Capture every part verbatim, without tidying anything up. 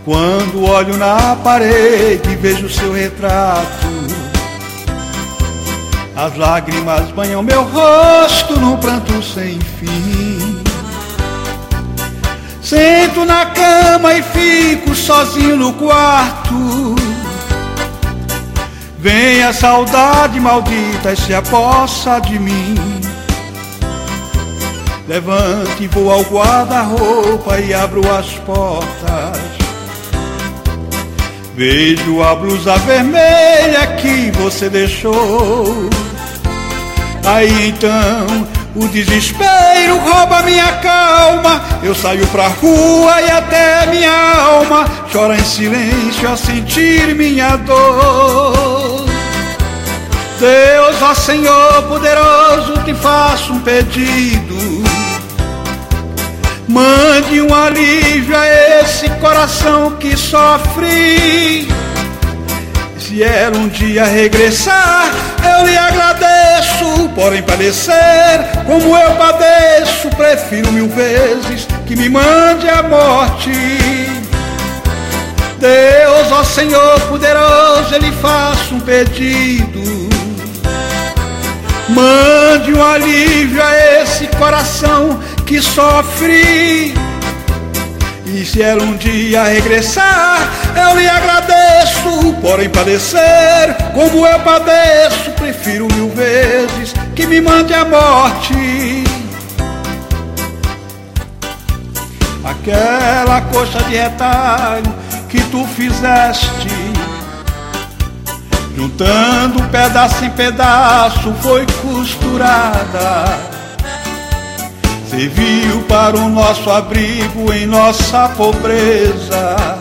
Quando olho na parede e vejo seu retrato, as lágrimas banham meu rosto num pranto sem fim. Sento na cama e fico sozinho no quarto. Vem a saudade maldita e se apossa de mim. Levanto e vou ao guarda-roupa e abro as portas. Vejo a blusa vermelha que você deixou. Aí então o desespero rouba minha calma. Eu saio pra rua e até minha alma chora em silêncio a sentir minha dor. Deus, ó Senhor poderoso, te faço um pedido. Mande um alívio a esse coração que sofre. Se ela um dia regressar, eu lhe agradeço. Porém padecer como eu padeço, prefiro mil vezes que me mande a morte. Deus, ó Senhor poderoso, eu lhe faço um pedido. Mande um alívio a esse coração que sofre. E se ela um dia regressar, eu lhe agradeço. Porém padecer como eu padeço, prefiro mil vezes que me mande a morte. Aquela coxa de retalho que tu fizeste, juntando pedaço em pedaço, foi costurada. Serviu para o nosso abrigo em nossa pobreza.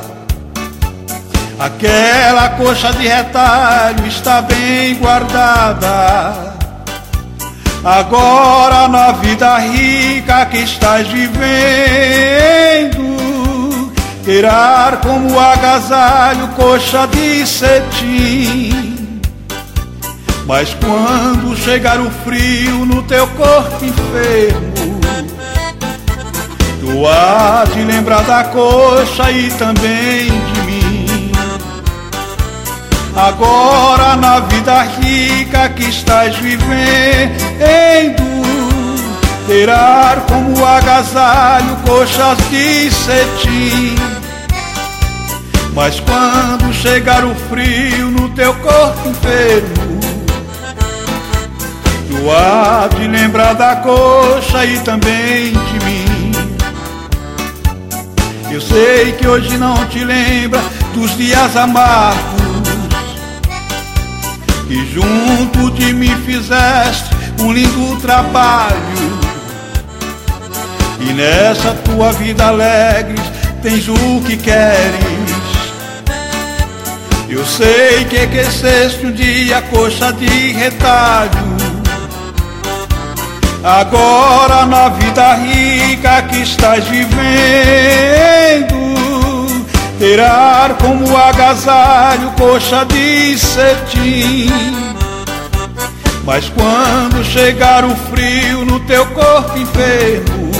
Aquela coxa de retalho está bem guardada. Agora na vida rica que estás vivendo, terá como agasalho coxa de cetim. Mas quando chegar o frio no teu corpo enfermo, tu há de lembrar da coxa e também de mim. Agora na vida rica que estás vivendo, terá como agasalho coxas de cetim. Mas quando chegar o frio no teu corpo enfermo, tu há de lembrar da coxa e também de mim. Eu sei que hoje não te lembra dos dias amargos que junto de mim fizeste um lindo trabalho. E nessa tua vida alegre tens o que queres. Eu sei que esqueceste um dia a coxa de retalho. Agora na vida rica que estás vivendo, terá como agasalho coxa de cetim. Mas quando chegar o frio no teu corpo enfermo,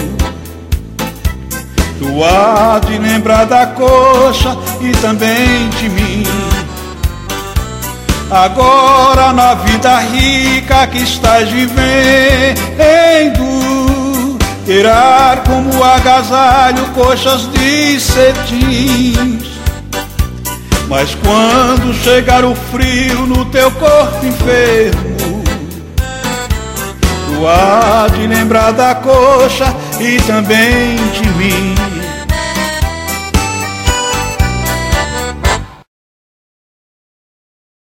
tu há de lembrar da coxa e também de mim. Agora na vida rica que estás vivendo, terá como agasalho coxas de cetim. Mas quando chegar o frio no teu corpo enfermo, tu há de lembrar da coxa e também de mim.